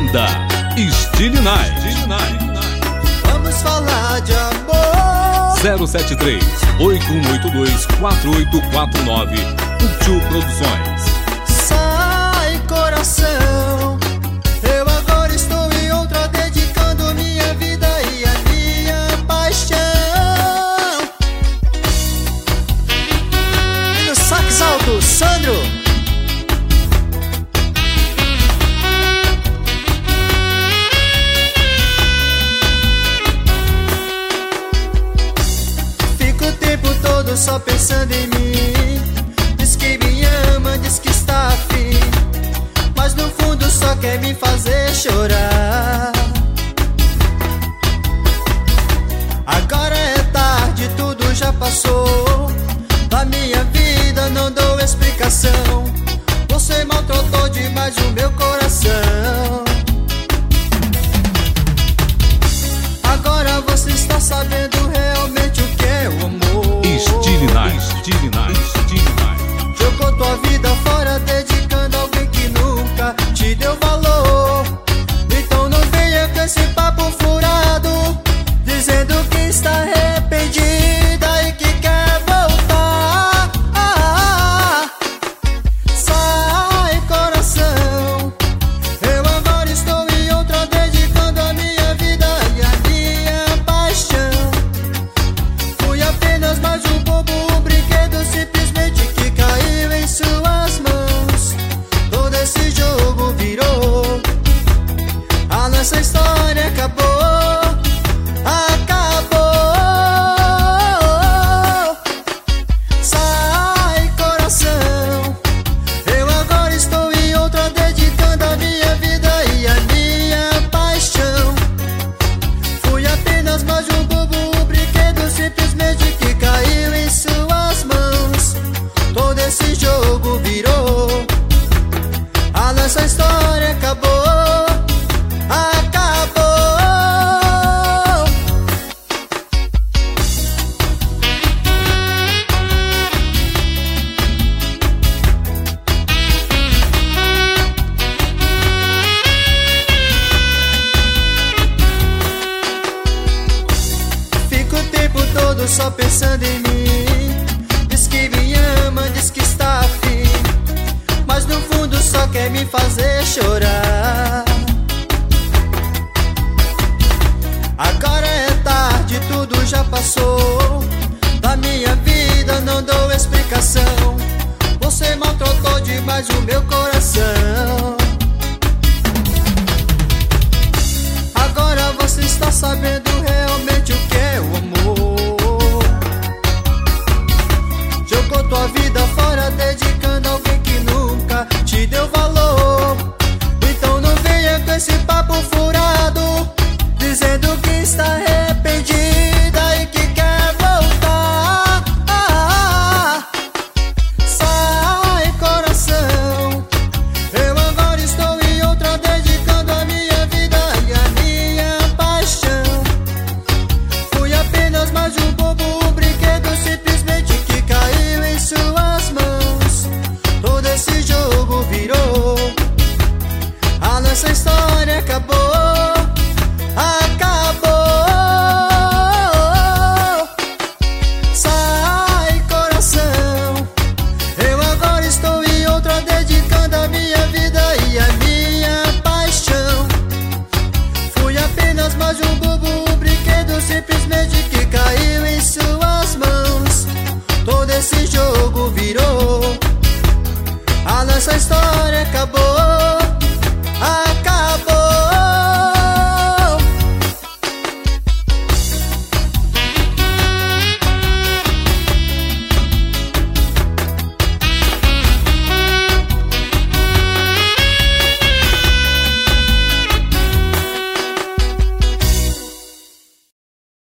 Banda Style Night. Vamos falar de amor. 073 8182 4849. Tio Produções. Sai, coração, eu agora estou em outra, dedicando minha vida e a minha paixão. E no sax alto, Sandro. Só pensando em mim. Diz que me ama, diz que está afim, mas no fundo só quer me fazer chorar. Agora é tarde, tudo já passou. Da minha vida não dou explicação. Você maltratou demais o meu coração. Agora você está sabendo realmente o que é o amor. Style Night. Jogou tua vida fora, dedicando a alguém que nunca te deu valor. Então não venha com esse papo furado, dizendo que está arrependida e que quer voltar. Sai, coração, eu agora estou em outra, dedicando a minha vida e a minha paixão. Fui apenas mais um bobo, um brinquedo simplesmente que caiu em suas mãos. Todo esse jogo virou, a nossa história acabou. Sai, coração, eu agora estou em outra, dedicando a minha vida e a minha paixão. Fui apenas mais um bobo, um brinquedo simplesmente que caiu em suas mãos. Todo esse jogo virou, a nossa história acabou. Fico o tempo todo só pensando em mim. Diz que me ama, diz que está afim, mas no fundo só quer me fazer chorar. Agora é tarde, tudo já passou. Da minha vida não dou explicação. Você maltratou demais o meu coração. Agora você está sabendo realmente o que é o amor. Jogou tua vida fora, dedicando a alguém que nunca te deu valor. Então não venha com esse papo furado, dizendo que está arrependida e que quer voltar. Sai, coração, eu agora estou em outra, dedicando a minha vida e a minha paixão. Fui apenas mais um bobo, um brinquedo simplesmente que caiu em suas mãos. Todo esse jogo virou, a nossa história